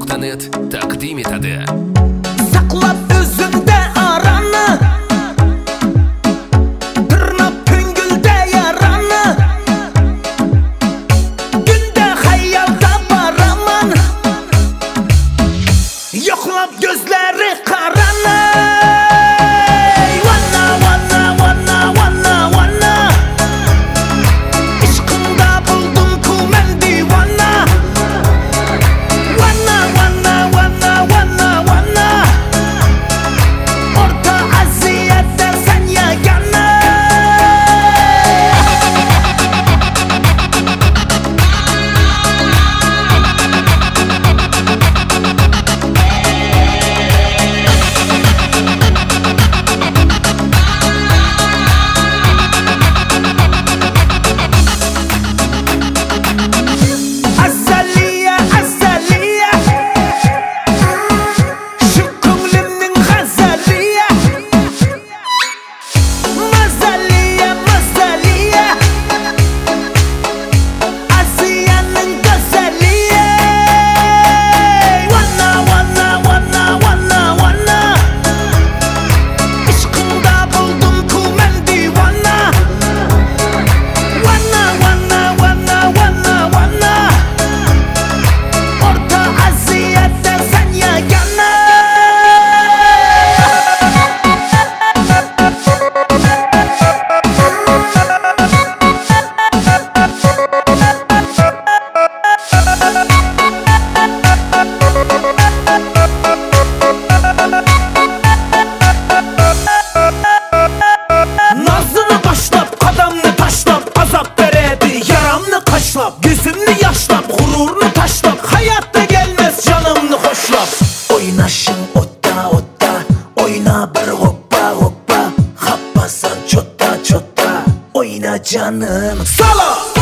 .net taqdim etadi. Saqlab o'zingda arani, tirnab ko'ngilda yarani, kunda xayolda boraman, yo'qlab ko'zlari qarani. Gözümni yaşlap, gururunu taşlap, hayatta gelmez canımını hoşlap. Oynaşın otta otta, oyna bir hoppa hoppa, happasan çotta çotta, oyna canım. Sala!